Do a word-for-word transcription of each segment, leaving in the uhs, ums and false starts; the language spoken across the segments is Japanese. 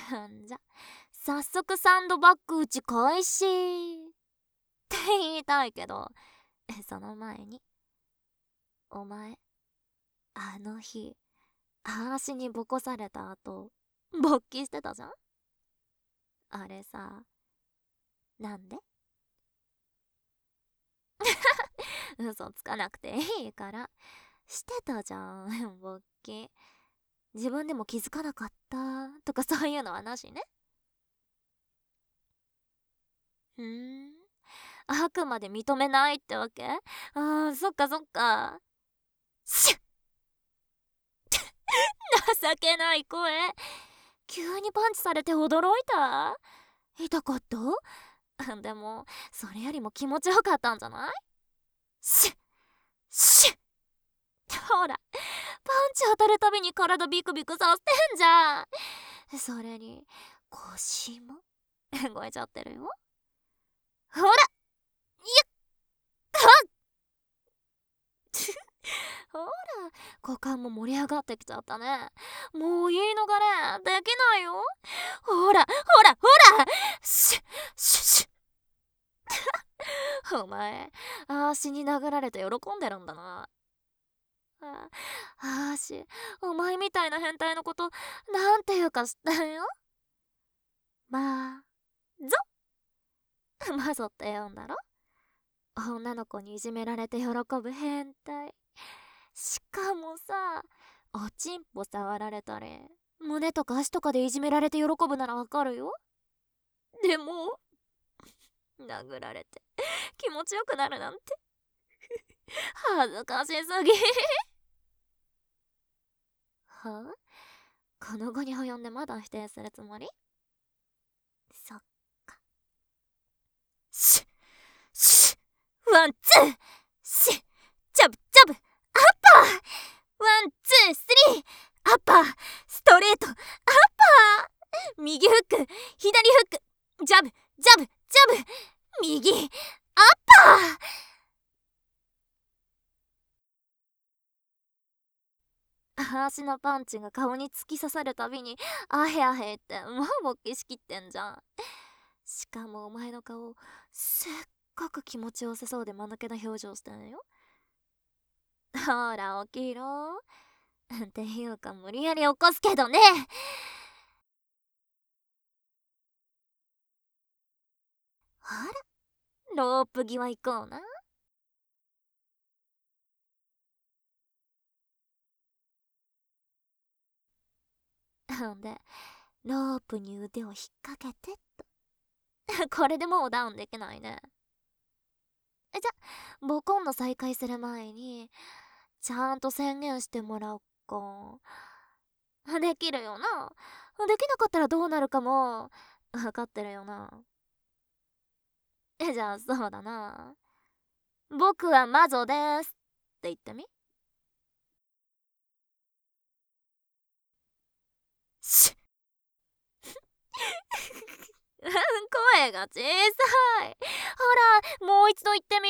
んじゃ早速サンドバッグ打ち開始って言いたいけど、その前に、お前あの日あーしにボコされた後勃起してたじゃん。あれさ、なんで？嘘つかなくていいから。してたじゃん勃起。自分でも気づかなかったとかそういうのはなしね。ふーん、あくまで認めないってわけ？あー、そっかそっか。シュッ情けない声。急にパンチされて驚いた？痛かった？でもそれよりも気持ちよかったんじゃない？シュッシュッほら、パンチ当たるたびに体ビクビクさせてんじゃん。それに腰も動いちゃってるよ。ほら、いっほら、股間も盛り上がってきちゃったね。もう言い逃れできないよ。ほらほらほら、シュッシュッシュッお前、あーしに殴られて喜んでるんだな。ああーし、お前みたいな変態のことなんていうか知ってるよ。まあぞマゾって言うんだろ。女の子にいじめられて喜ぶ変態。しかもさ、おちんぽ触られたり胸とか足とかでいじめられて喜ぶならわかるよ。でも殴られて気持ちよくなるなんて恥ずかしすぎはあ、この後に及んでまだ否定するつもり？そっか。シュッシュッワンツーシュッジャブジャブアッパーワンツースリーアッパーストレートアッパー右フック左フックジャブジャブジャブ右アッパー。足のパンチが顔に突き刺さるたびにアヘアヘってもう勃起しきってんじゃん。しかもお前の顔すっごく気持ちよさそうで間抜けな表情してんよ。ほら起きろっていうか無理やり起こすけどね。ほら、ロープ際行こうな。ほんでロープに腕を引っ掛けてっとこれでもうダウンできないね。じゃボコンの再開する前にちゃんと宣言してもらおっか。できるよな？できなかったらどうなるかも分かってるよな？えじゃあそうだな。僕は魔女ですって言ってみ。シュッ声が小さい。ほらもう一度言ってみ。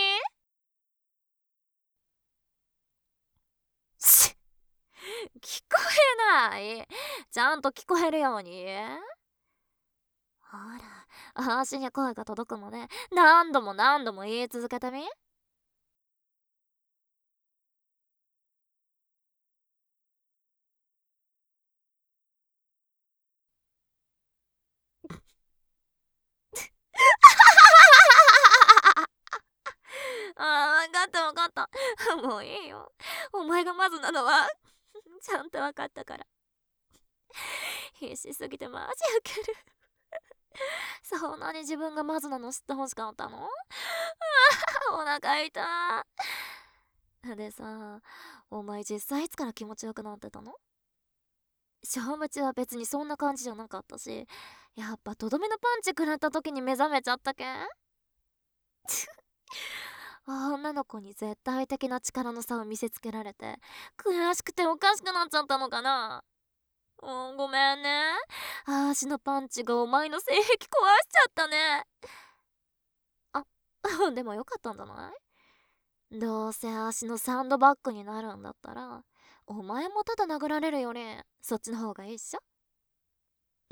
シュッ聞こえない。ちゃんと聞こえるように。ほら、足に声が届くまで何度も何度も言い続けてみ。あー、分かった分かった。もういいよ。お前がまずなのはちゃんと分かったから。必死すぎてマジウケる。そんなに自分がまずなの知ってほしかったの？あーお腹痛い。でさ、お前実際いつから気持ちよくなってたの？小ムチは別にそんな感じじゃなかったし、やっぱとどめのパンチ食らった時に目覚めちゃったけん女の子に絶対的な力の差を見せつけられて悔しくておかしくなっちゃったのかな。うん、ごめんね。足のパンチがお前の性癖壊しちゃったね。あでもよかったんじゃない？どうせ足のサンドバッグになるんだったらお前もただ殴られるよりそっちの方がいいっしょ。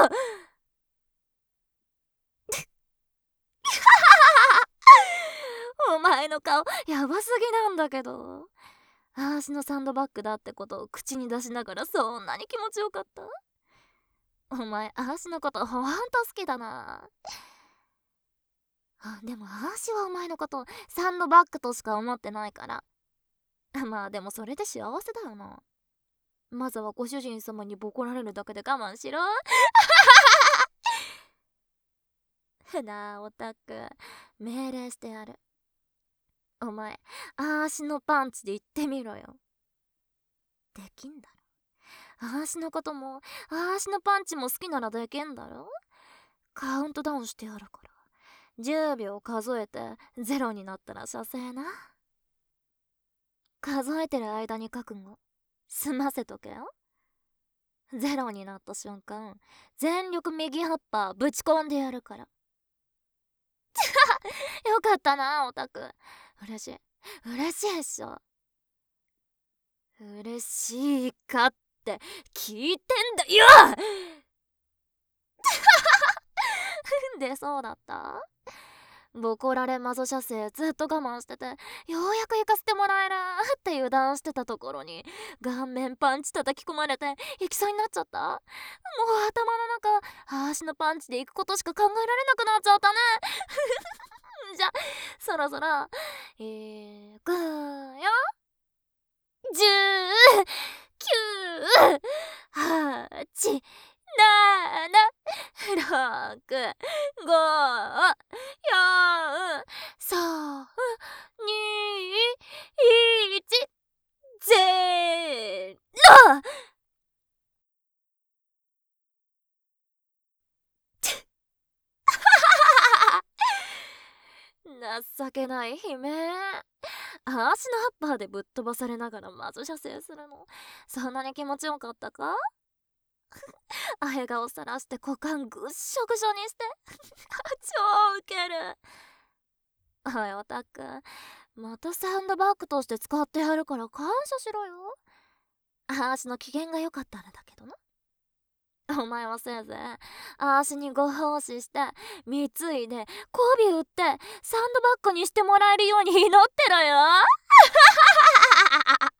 お前の顔やばすぎなんだけど。あーしのサンドバッグだってことを口に出しながらそんなに気持ちよかった？お前あーしのことほんと好きだな。あ、でもあーしはお前のことサンドバッグとしか思ってないから。まあでもそれで幸せだよな。まずはご主人様にボコられるだけで我慢しろ。なあオタク、命令してやる。お前あーしのパンチで言ってみろよ。できんだろ。あーしのこともあーしのパンチも好きならできんだろ。カウントダウンしてやるから。じゅうびょう数えてゼロになったら射精な。数えてる間に覚悟済ませとけよ。ゼロになった瞬間全力右ハッパーぶち込んでやるから。よかったなオタク。嬉しい嬉しいっしょ。嬉しいかって聞いてんだよ。でそうだった。ボコられマゾ射精ずっと我慢してて、ようやく行かせてもらえるって油断してたところに顔面パンチ叩き込まれて行きそうになっちゃった。もう頭の中足のパンチで行くことしか考えられなくなっちゃったね。じゃそろそろいくよ。じゅうきゅうはちななろくごよんさんにいちゼロ。 情けない姫。足のハッパーでぶっ飛ばされながら魔女射精するの、そんなに気持ちよかったか？あへ顔さらして股間ぐっしょぐしょにして超ウケる。おいオタク、またサンドバッグとして使ってやるから感謝しろよ。あーしの機嫌が良かったらだけどな。お前はせいぜいあーしにご奉仕して貢いで媚び売ってサンドバッグにしてもらえるように祈ってろよ。